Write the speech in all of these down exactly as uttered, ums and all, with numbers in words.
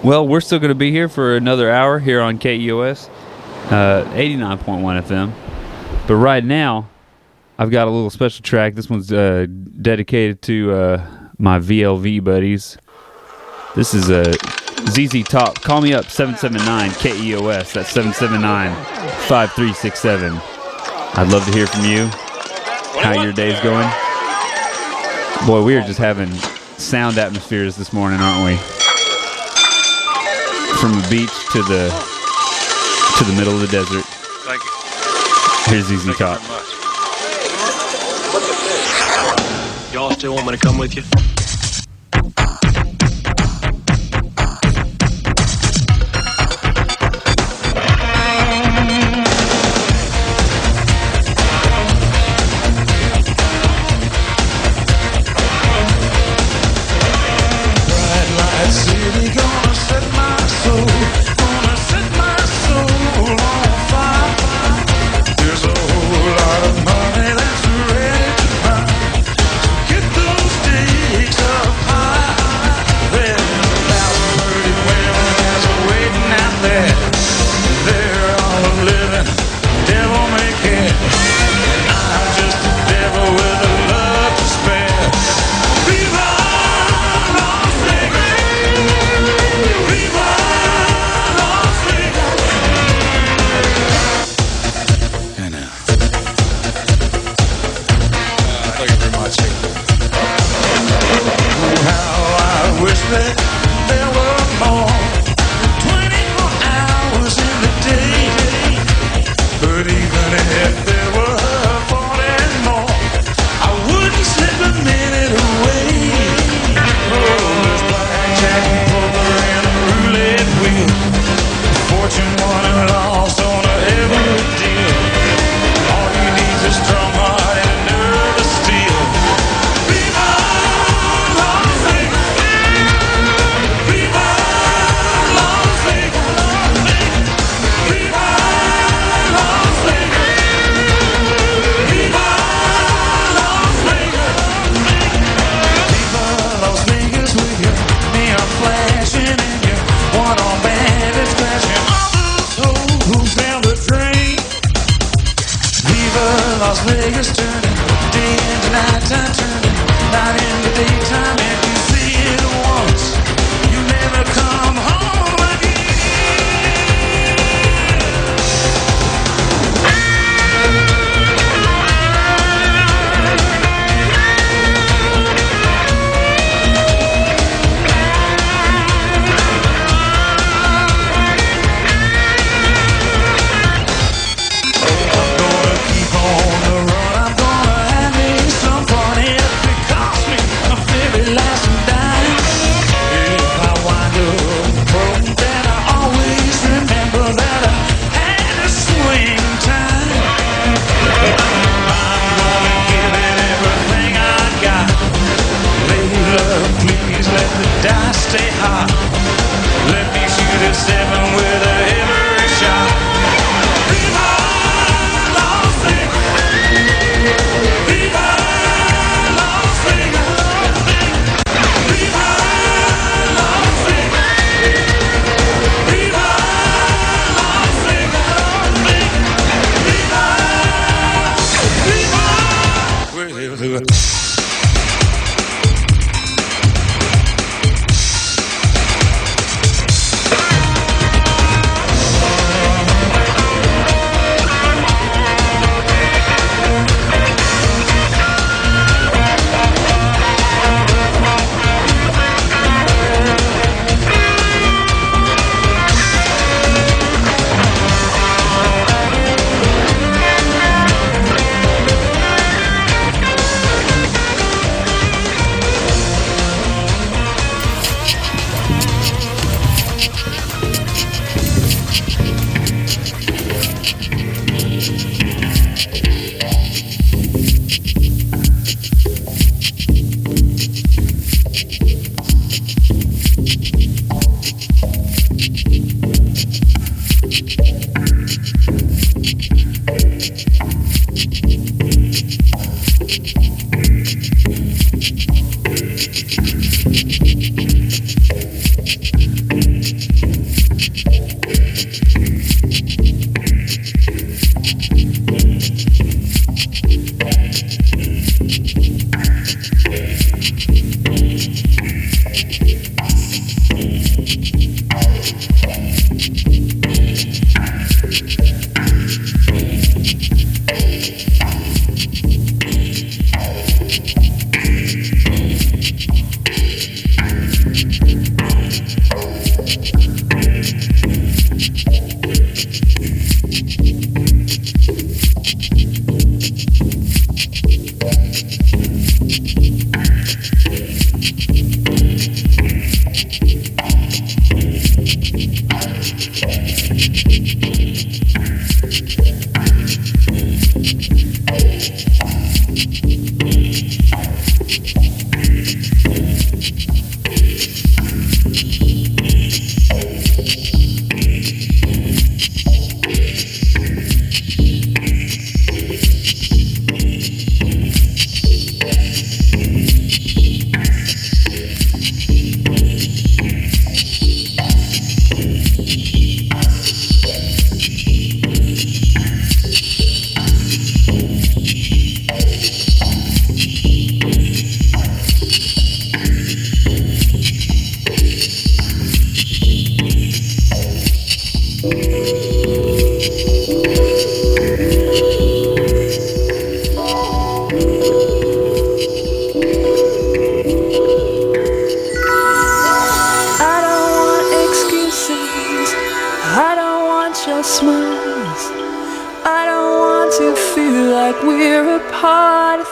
Well, we're still going to be here for another hour here on K E O S, uh, eighty-nine point one F M. But right now, I've got a little special track. This one's uh, dedicated to uh, my V L V buddies. This is a Z Z Top. Call me up, seven seven nine K E O S. That's seven seven nine, five three six seven. I'd love to hear from you. How your day's going? Boy, we are just having sound atmospheres this morning, aren't we? From the beach to the to the middle of the desert. Thank you. Here's Z Z Top. Y'all still want me to come with you?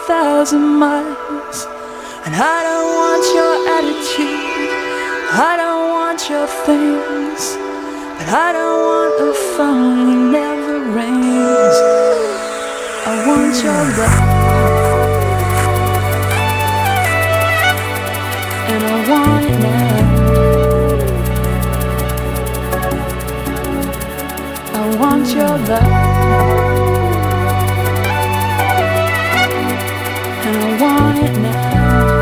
thousand miles. And I don't want your attitude, I don't want your things, but I don't want a phone that never rings. I want your love, and I want it now. I want your love, and I want it now.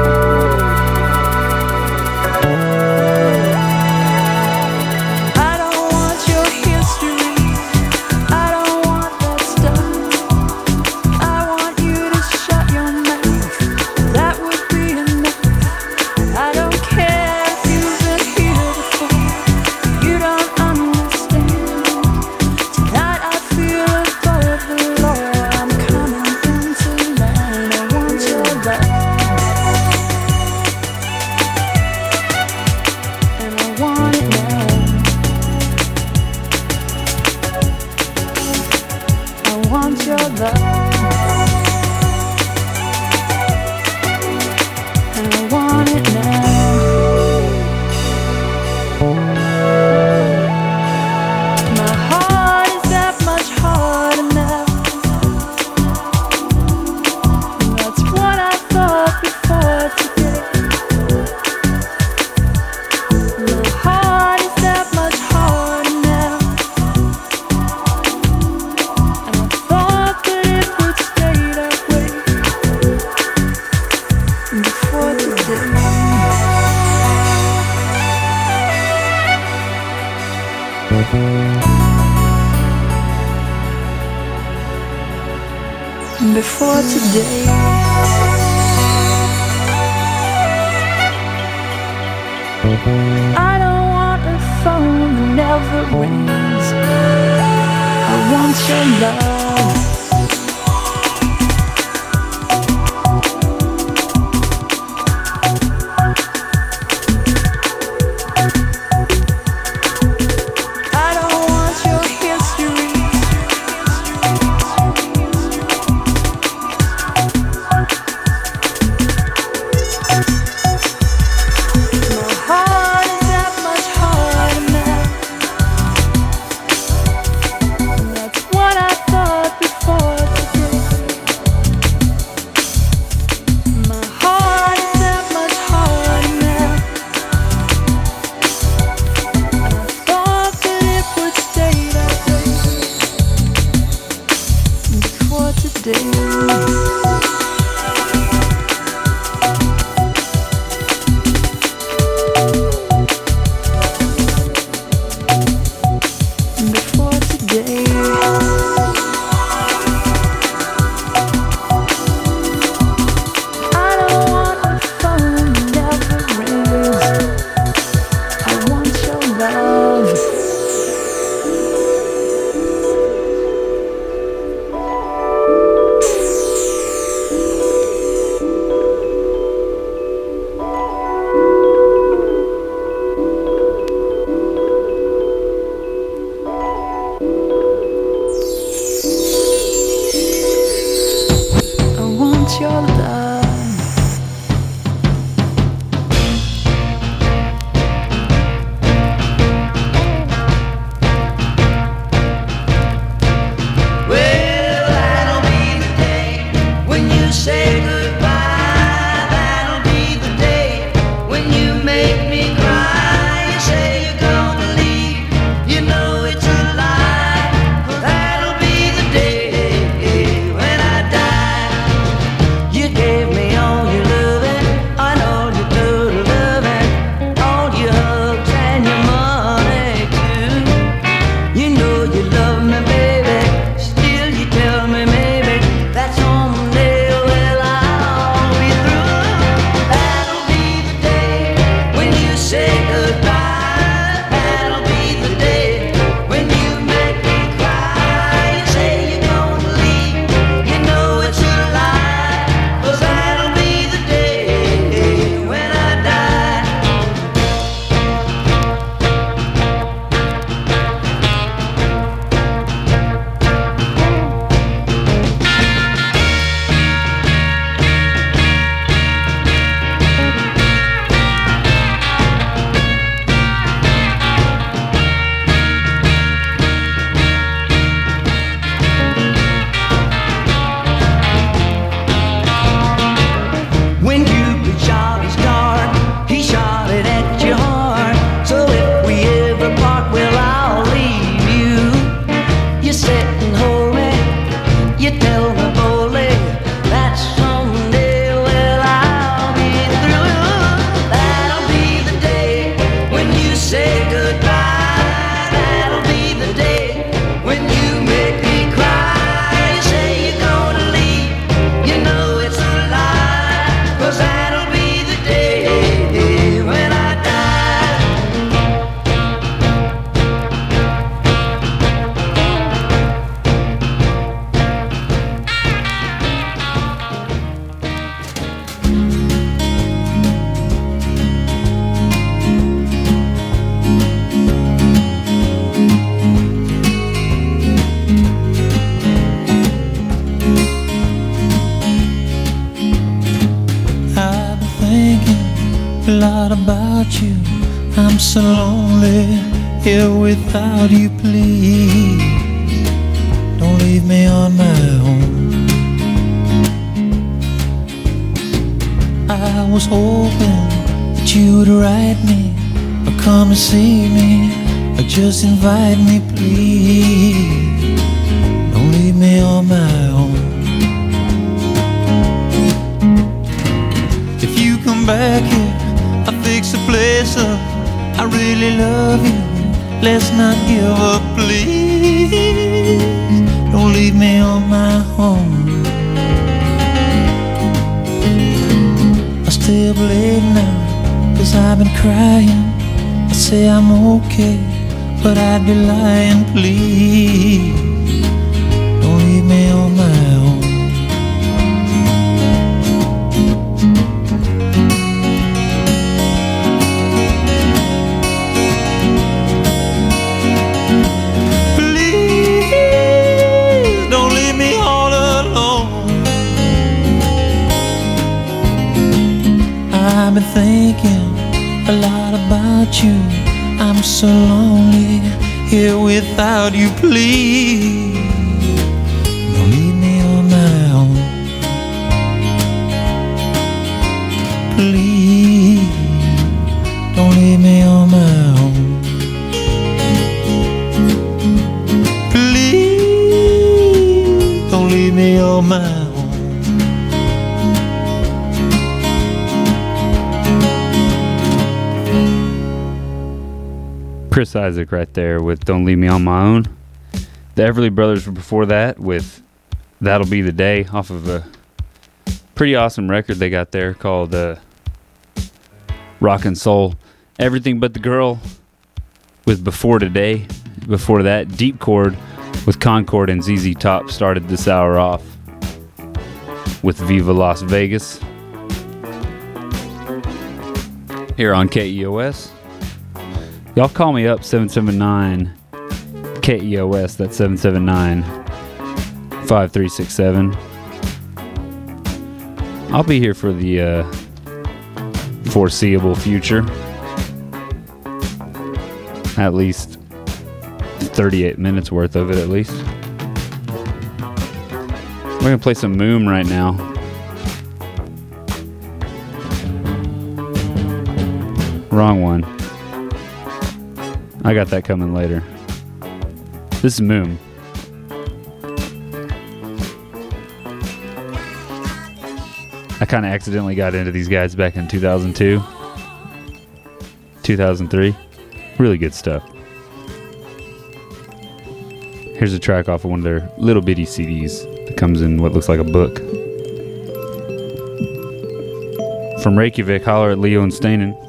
I don't want your history, I don't want that stuff. I want you to shut your mouth, that would be enough. I don't care if you've been here before, you don't understand. Tonight I feel above the law, I'm coming into line. I want your love, and I want it now. I want your love, and I want it now. My heart is that much harder now. That's what I thought before today. My heart is that much harder now. And I thought that it would stay that way before today. Before today, I don't want a phone that never rings. I want your love, I don't want your history, my heart is that much harder now. And that's what I thought before today. My heart is that much harder now. And I thought that it would stay that way before today. Before today, I don't want a phone that never rings. I want your love, I want your love. Well, that'll be the day when you say goodbye. That'll be the day when you make me cry. You say you're gonna leave, you know it's a lie. That'll be the day when I die. You about you. I'm so lonely here without you, please. Don't leave me on my own. I was hoping that you would write me, or come and see me, or just invite me, please. Don't leave me on my own. If you come back here, I'll fix the place up. I really love you, let's not give up, please. Don't leave me on my own. I stay up late now, cause I've been crying. I say I'm okay, but I'd be lying, please. Don't leave me on my own. Please, don't leave me all alone. I've been thinking a lot about you. I'm so lonely here without you, please. Don't leave me on my own. Please, don't leave me on my own. Please, don't leave me on my own. Chris Isaac right there with Don't Leave Me On My Own. The Everly Brothers were before that with That'll Be the Day off of a pretty awesome record they got there called uh, Rockin' Soul. Everything But the Girl with Before Today. Before that, Deep Chord with Concord and Z Z Top started this hour off with Viva Las Vegas here on K E O S. Y'all call me up, seven seven nine K E O S. That's seven seven nine, five three six seven. I'll be here for the uh, foreseeable future. At least thirty-eight minutes worth of it, at least. We're going to play some Moom right now. Wrong one. I got that coming later. This is Moom. I kind of accidentally got into these guys back in two thousand two, two thousand three. Really good stuff. Here's a track off of one of their little bitty C Ds that comes in what looks like a book. From Reykjavik, holler at Leo and Stainen.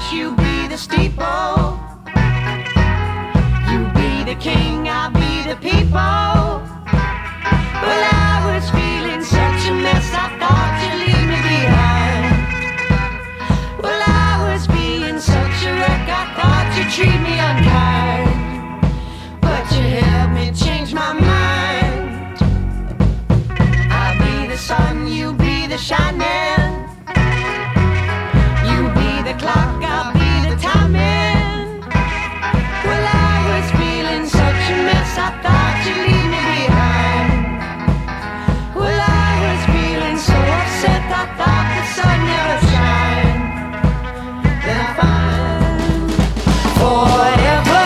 church, you be the steeple. You be the king, I'll be the people. Well, I was feeling such a mess, I thought you'd leave me behind. Well, I was feeling such a wreck, I thought you'd treat me unkind. But you helped me change my mind. I'll be the sun, you be the shining. You be the clock, I'll be the timing. Well, I was feeling such a mess, I thought you'd leave me behind. Well, I was feeling so upset, I thought the sun never shine. Then I find forever.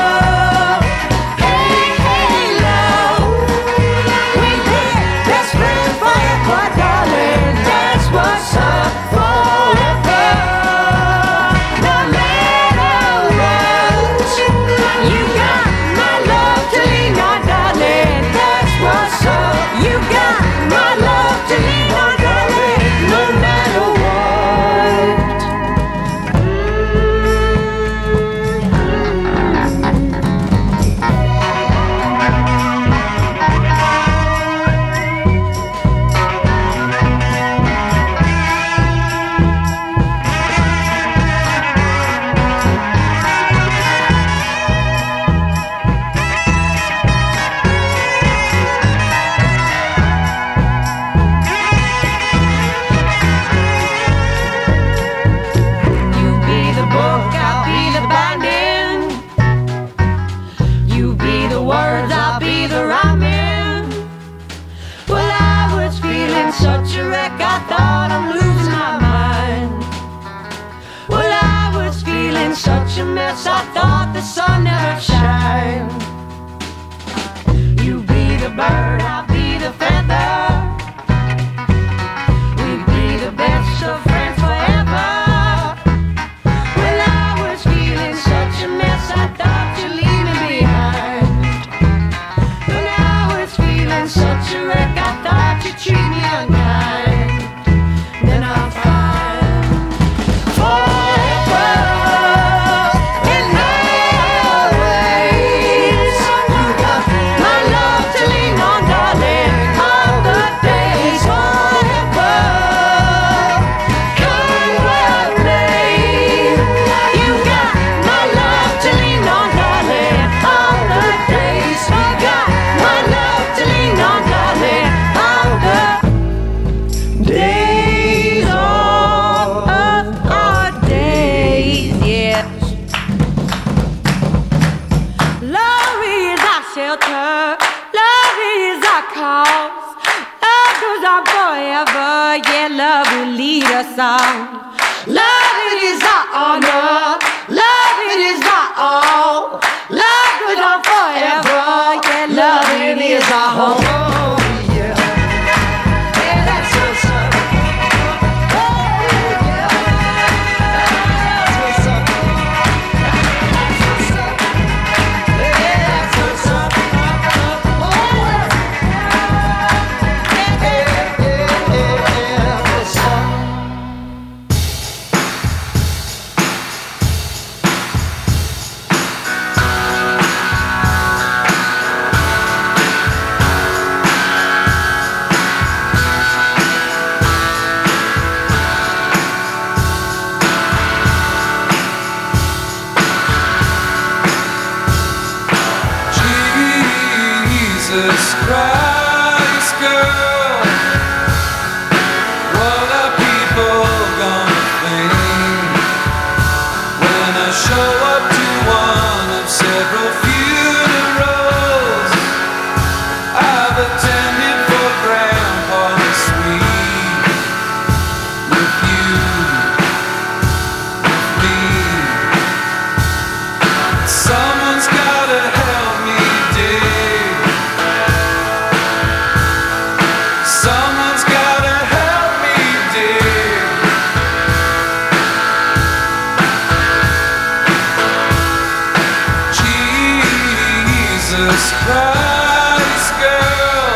Hey, hey, love, we've been best friends forever, darling. That's what's up. Forever, no matter what, you got my love to lean on, darling. That's what's up. You got my love to lean on, darling, no matter what. You be the book, I'll be the binding. You be the words, I'll be the rhyming. Well, I was feeling such a wreck, I thought I'm losing my mind. Well, I was feeling such a mess, I thought the sun never shine. You be the bird, I'll be the feather. We'd be the best of friends forever. Well, I was feeling such a mess, I thought you'd leave me behind. When I was feeling such a wreck, I thought you'd treat me unkind. Then I'll find forever in always. You got my love to lean on, darling, all the days. Forever, come what may. You got my love to lean on, darling, all the days. You got my love to lean on, darling, all the days. Oh, oh, oh, days, yes. Love is our shelter, love is our cause. Love goes on forever, yeah, love will lead us on. Love it is our honor, love it is our all. Love goes on forever, yeah, love it is our home. Yeah, yeah, that's what's up. Oh, yeah, that's what's up. That's what's up. Yeah, that's what's up. Oh, yeah, yeah, yeah, yeah, what's up? Jesus Christ, girl, what are people gonna think when I show up to one of several funerals I've attended for Grandpa's suite? With you, with me, someone's gotta help me dig. Someone's gotta help me dig. Jesus Christ, girl,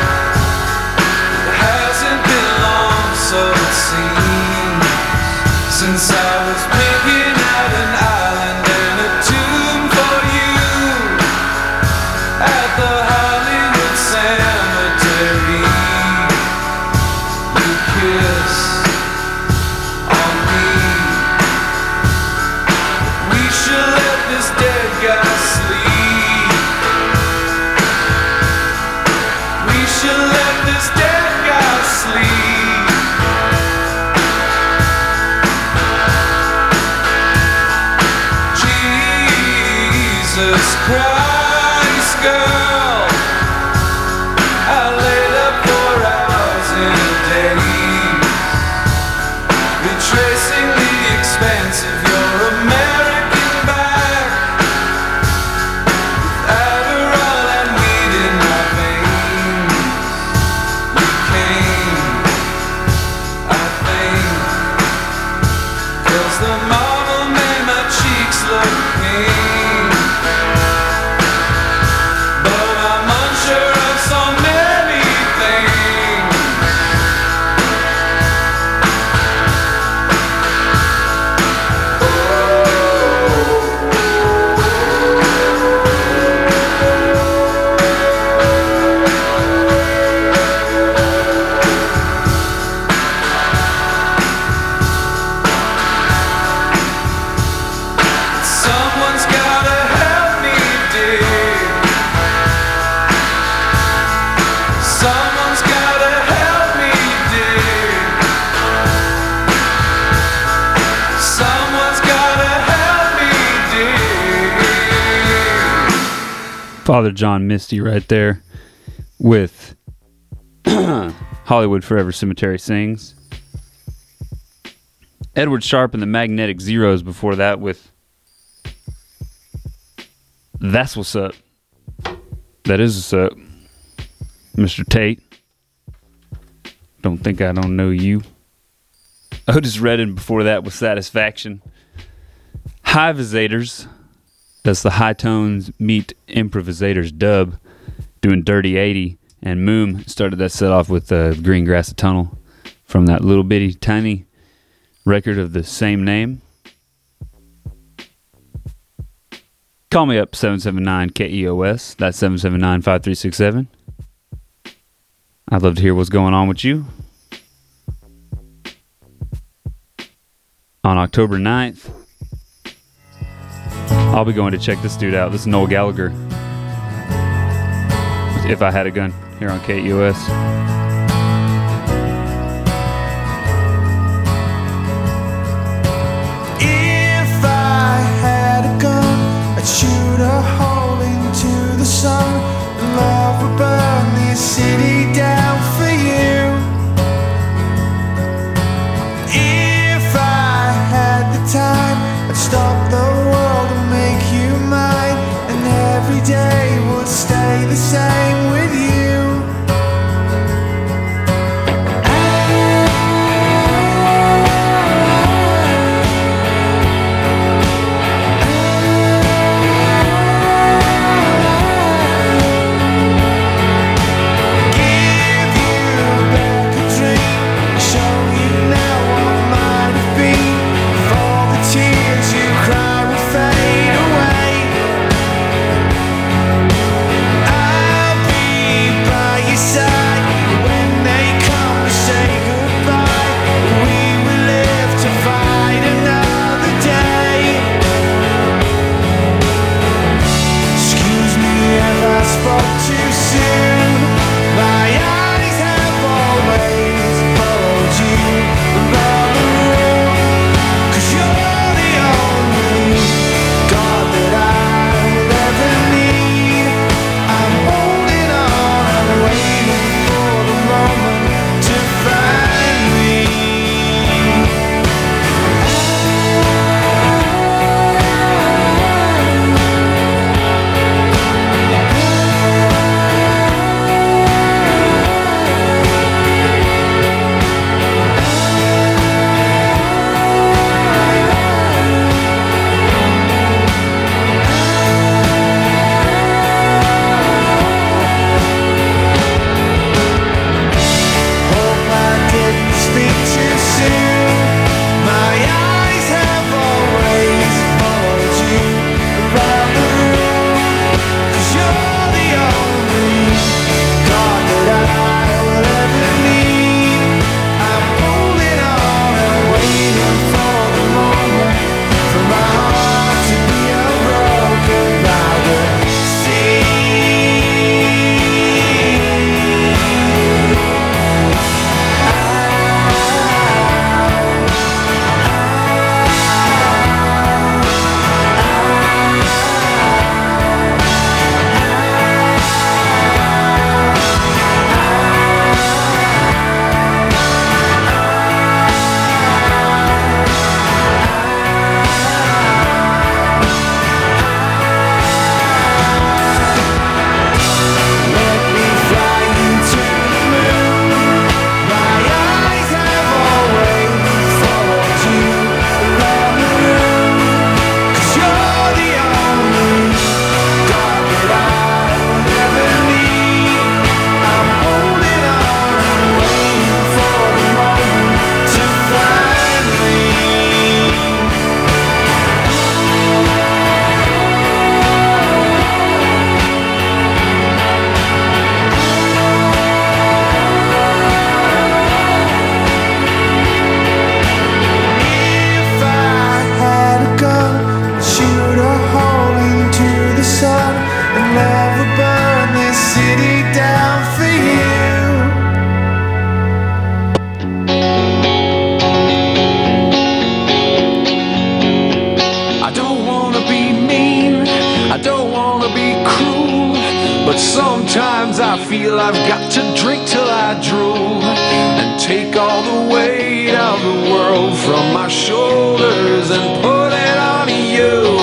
it hasn't been long, so it seems, since I was picking Father John Misty right there with Hollywood Forever Cemetery Sings. Edward Sharpe and the Magnetic Zeros before that with That's What's Up. That is what's up. Mister Tate. Don't think I don't know you. Otis Redding before that with Satisfaction. Hivisators. That's the High Tones Meet Improvisators dub. Doing Dirty eighty. And Moom started that set off with uh, Green Grass Tunnel from that little bitty tiny record of the same name. Call me up, seven seven nine K E O S. That's seven seven nine, five three six seven. I'd love to hear what's going on with you. On October ninth, I'll be going to check this dude out. This is Noel Gallagher. If I Had a Gun, here on K E O S. If I had a gun, I'd shoot a hole into the sun. And love would burn this city down for you. If I had the time, I'd stop the world and make you mine. And every day would stay the same with you. But sometimes I feel I've got to drink till I drool and take all the weight of the world from my shoulders and put it on you.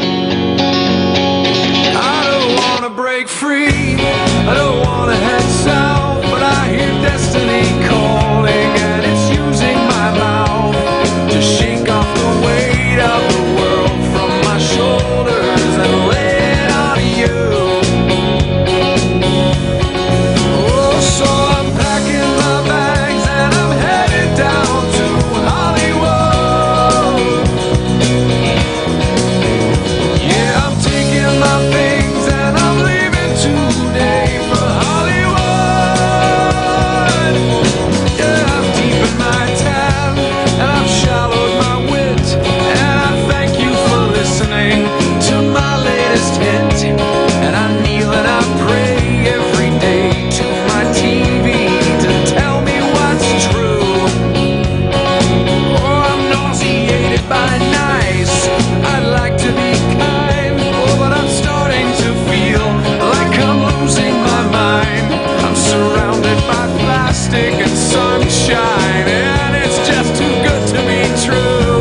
I don't wanna break free, I don't wanna head south, but I hear destiny calling and it's using my mouth to shake off the weight of the world from my shoulders and lay it on you. Oh, so I'm packing my bags and I'm headed down to Hollywood. Yeah, I'm taking my things and I'm leaving today for Hollywood. Yeah, I'm deep in my tan and I've shallowed my wit, and I thank you for listening to my latest hit. And I kneel and I pray every day to my T V to tell me what's true. Oh, I'm nauseated by nice, I'd like to be kind, oh, but I'm starting to feel like I'm losing my mind. I'm surrounded by plastic and sunshine, and it's just too good to be true.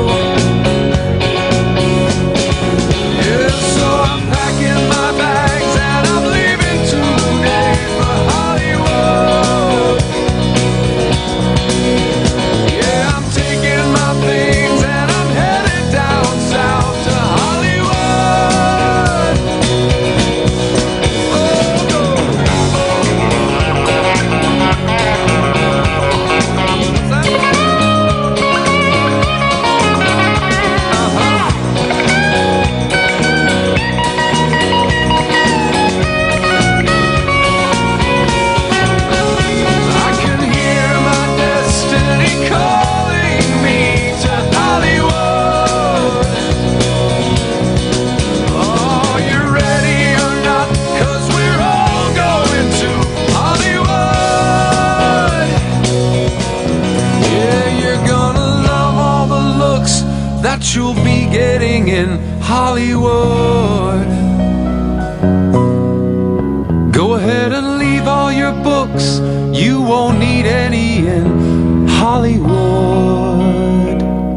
Yeah, so I'm packing my bags and I'm leaving today for Hollywood. Yeah, I'm taking my things and I'm headed down south to Hollywood. Oh, no. I can hear my destiny calling me to Hollywood. Oh, you ready or not? 'Cause we're all going to Hollywood. Yeah, you're gonna love all the looks that you'll be getting in Hollywood. Go ahead and leave all your books, you won't need any in Hollywood.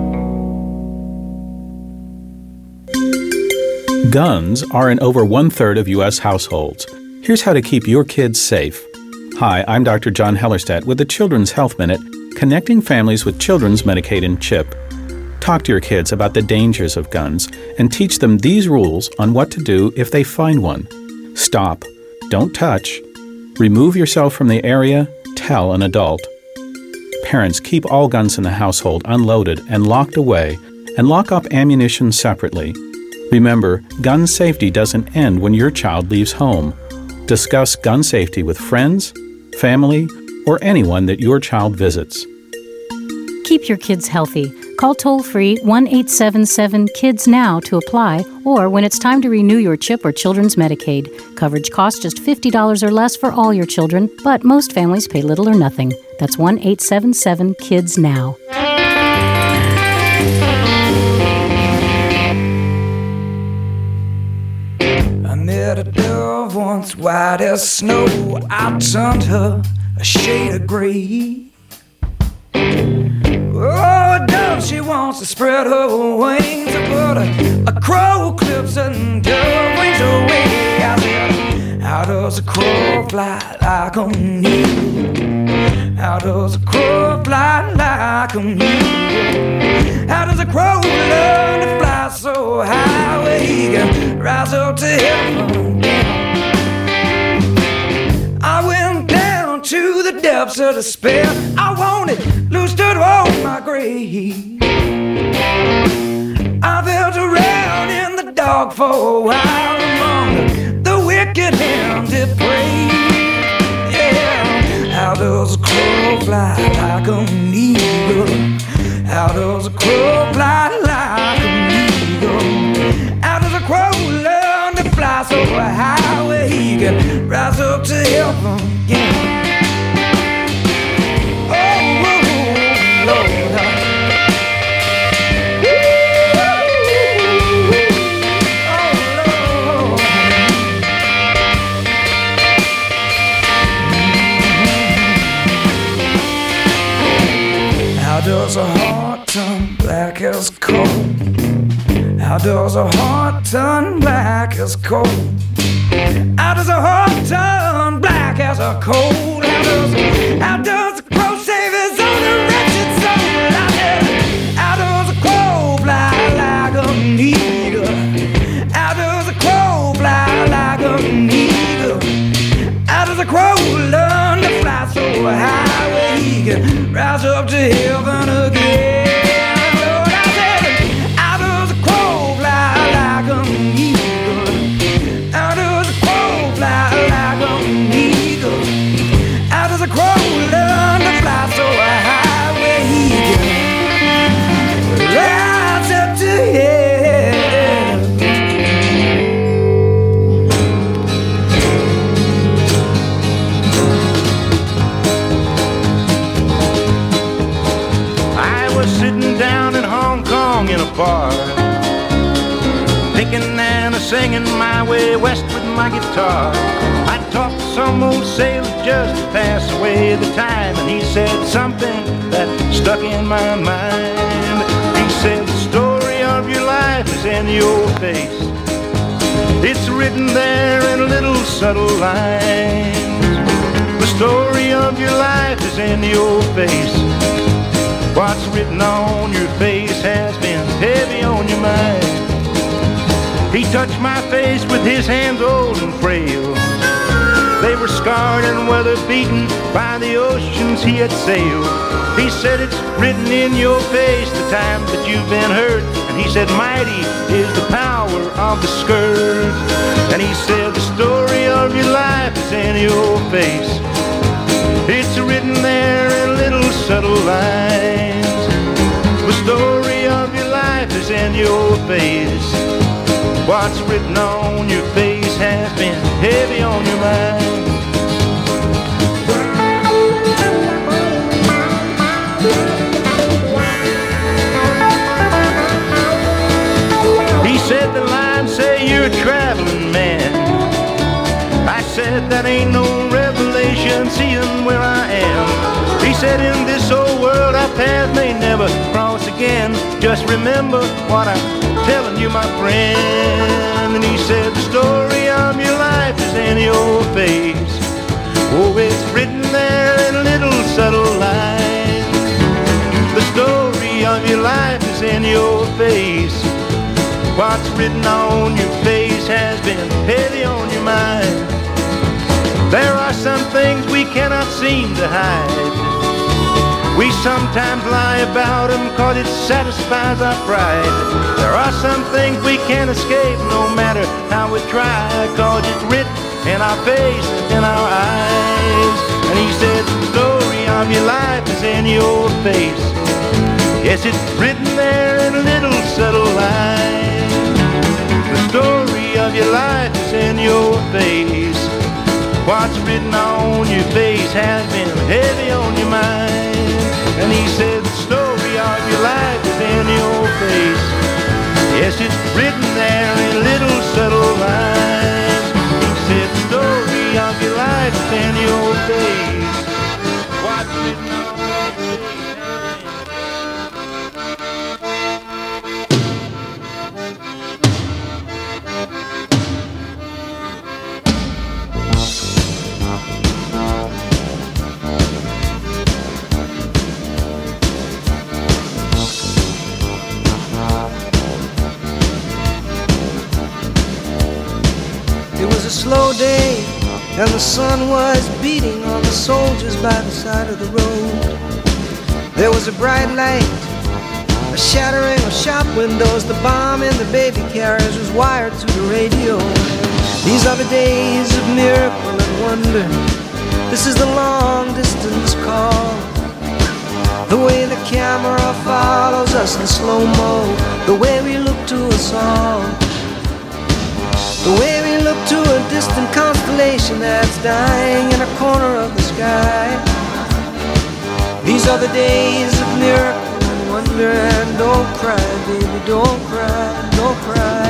Guns are in over one-third of U S households. Here's how to keep your kids safe. Hi, I'm Doctor John Hellerstedt with the Children's Health Minute, connecting families with children's Medicaid and CHIP. Talk to your kids about the dangers of guns and teach them these rules on what to do if they find one. Stop. Don't touch. Remove yourself from the area. Tell an adult. Parents, keep all guns in the household unloaded and locked away, and lock up ammunition separately. Remember, gun safety doesn't end when your child leaves home. Discuss gun safety with friends, family, or anyone that your child visits. Keep your kids healthy. Call toll-free one eight seven seven KIDS NOW to apply, or when it's time to renew your CHIP or Children's Medicaid. Coverage costs just fifty dollars or less for all your children, but most families pay little or nothing. That's one eight seven seven KIDS NOW. I met a dove once white as snow. I turned her a shade of gray. Oh, a dove, she wants to spread her wings, but a, a crow clips her wings away. I said, how does a crow fly like an eagle? How does a crow fly like an eagle? How does a crow learn to fly so high where he can rise up to heaven? I went down to the depths of despair. I wanted loose to roll my grave. I felt around in the dark for a while among the wicked and depraved. Yeah, how does a crow fly like an eagle? How does a crow fly like an eagle? How does a crow learn to fly so high where he can rise up to heaven again? Oh, Lord. Oh, Lord. black as coal. How does a heart turn black as coal? How does a heart turn black as a coal? How does, how does a crow save his own wretched soul? How does, how does a crow fly like an eagle? How does a crow fly like an eagle? How does a crow learn to fly so high where he can rise up to heaven again? Lord, I said, how does a crow fly like an eagle? How does a crow fly like an eagle? How does a crow learn to fly so high where he can rise up to heaven? Sitting down in Hong Kong in a bar, thinking and a-singing my way west with my guitar. I talked to some old sailor just to pass away the time, and he said something that stuck in my mind. He said, the story of your life is in your face. It's written there in little subtle lines. The story of your life is in your face. What's written on your face has been heavy on your mind. He touched my face with his hands old and frail. They were scarred and weather-beaten by the oceans he had sailed. He said, it's written in your face the times that you've been hurt. And he said, mighty is the power of the scourge. And he said, the story of your life is in your face. It's written there in little subtle lines. The story of your life is in your face. What's written on your face has been heavy on your mind. He said the lines say you're a traveling man. I said that ain't no revelation, seeing where I am. He said in this old world our paths may never cross again. Just remember what I'm telling you, my friend. And he said the story of your life is in your face. Oh, it's written there in little subtle lines. The story of your life is in your face. What's written on your face has been heavy on your mind. There are some things we cannot seem to hide. We sometimes lie about them cause it satisfies our pride. There are some things we can't escape no matter how we try, cause it's written in our face, in our eyes. And he said the story of your life is in your face. Yes, it's written there in little subtle lines. The story of your life is in your face. What's written on your face has been heavy on your mind. And he said the story of your life is in your face. Yes, it's written there in little subtle lines. He said the story of your life is in your face. What's written on your face slow day, and the sun was beating on the soldiers by the side of the road. There was a bright light, a shattering of shop windows. The bomb in the baby carriage was wired to the radio. These are the days of miracle and wonder. This is the long distance call. The way the camera follows us in slow-mo, the way we look to us all, the way we look to a distant constellation that's dying in a corner of the sky. These are the days of miracle and wonder. And don't cry, baby, don't cry, don't cry.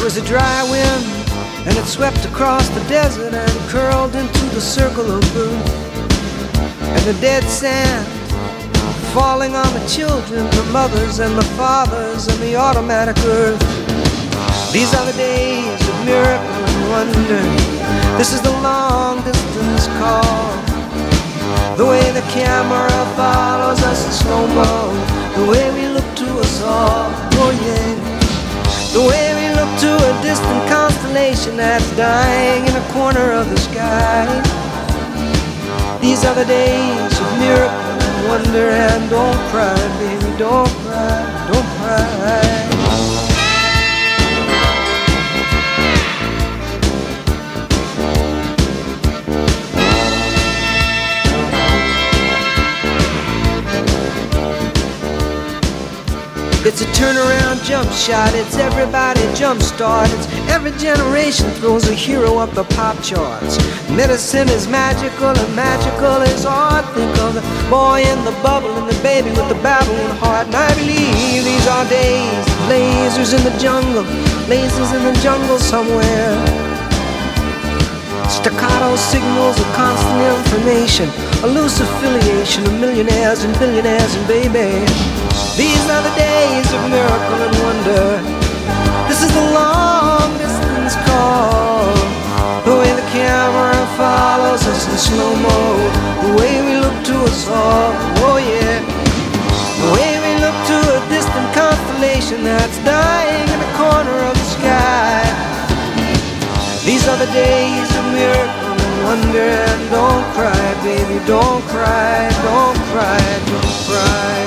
There was a dry wind, and it swept across the desert and curled into the circle of birth. And the dead sand falling on the children, the mothers and the fathers, and the automatic earth. These are the days of miracle and wonder. This is the long distance call. The way the camera follows us in slow-mo, the way we look to us all, oh yeah. The way we look to a distant constellation that's dying in a corner of the sky. These are the days of miracle and wonder, and don't cry, baby, don't cry, don't cry. It's a turnaround jump shot, it's everybody jump start. It's every generation throws a hero up the pop charts. Medicine is magical and magical is art. Think of the boy in the bubble and the baby with the babbling heart. And I believe these are days of lasers in the jungle, lasers in the jungle somewhere. Staccato signals of constant information, a loose affiliation of millionaires and billionaires and baby. These are the days of miracle and wonder. This is the long distance call. The way the camera follows us in slow-mo, the way we look to us all, oh yeah. The way we look to a distant constellation that's dying in the corner of the sky. These are the days of miracle and wonder, and don't cry, baby, don't cry, don't cry, don't cry.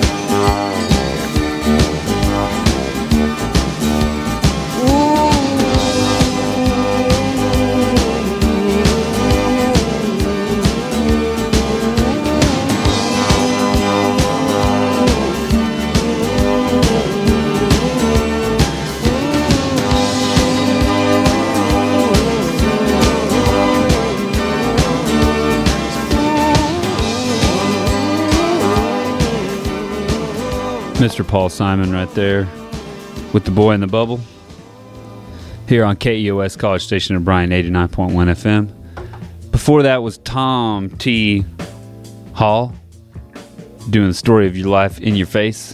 Mister Paul Simon right there with The Boy in the Bubble here on K E O S College Station of Bryan eighty-nine point one F M. Before that was Tom T. Hall doing The Story of Your Life in Your Face.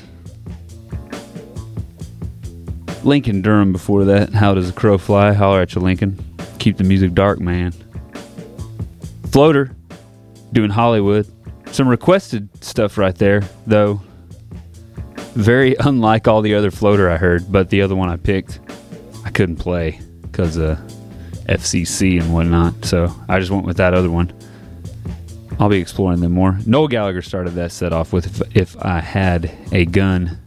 Lincoln Durham before that. How Does a Crow Fly? Holler at you, Lincoln. Keep the music dark, man. Floater doing Hollywood. Some requested stuff right there, though. Very unlike all the other Floater I heard, but the other one I picked, I couldn't play because of F C C and whatnot, so I just went with that other one. I'll be exploring them more. Noel Gallagher started that set off with If, if I Had a Gun.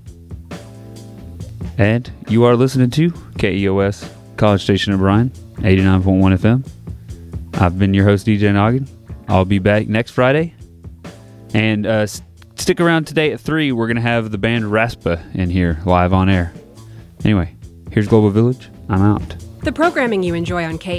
And you are listening to K E O S, College Station of Bryan, eighty-nine point one F M. I've been your host, D J Noggin. I'll be back next Friday. And uh, stick around today at three. We're going to have the band Raspa in here live on air. Anyway, here's Global Village. I'm out. The programming you enjoy on K